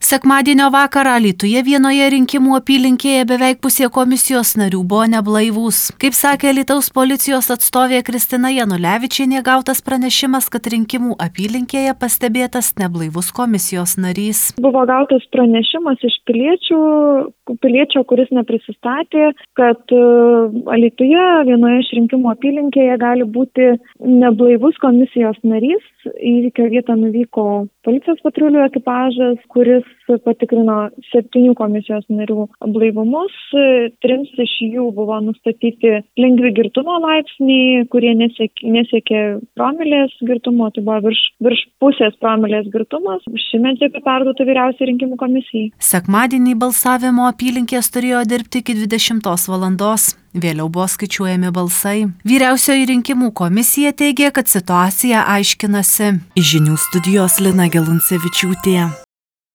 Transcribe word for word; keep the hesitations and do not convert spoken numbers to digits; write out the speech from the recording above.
Sekmadienio vakarą Alytuje vienoje rinkimų apylinkėje beveik pusė komisijos narių buvo neblaivūs. Kaip sakė Alytaus policijos atstovė Kristina Janulevičienė, gautas pranešimas, kad rinkimų apylinkėje pastebėtas neblaivus komisijos narys. Buvo gautas pranešimas iš piliečių, piliečio, kuris neprisistatė, kad Alytuje vienoje iš rinkimų apylinkėje gali būti neblaivus komisijos narys. Įvykio vietą nuvyko policijos patrulių ekipažas, kuris patikrino septynių komisijos narių blaivumus. Trims iš jų buvo nustatyti lengvi girtumo laipsniai, kurie nesiekė, nesiekė promilės girtumo, tai buvo virš, virš pusės promilės girtumas. Ši medžiaga perduota vyriausiai rinkimų komisijai. Sekmadienį balsavimo apylinkės turėjo dirbti iki dvidešimtos valandos. Vėliau buvo skaičiuojami balsai. Vyriausioji rinkimų komisija teigė, kad situaciją aiškinasi. Iš žinių studijos Lina Geluncevičiūtė.